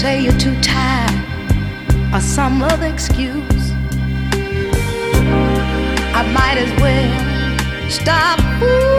say you're too tired or some other excuse, I might as well stop.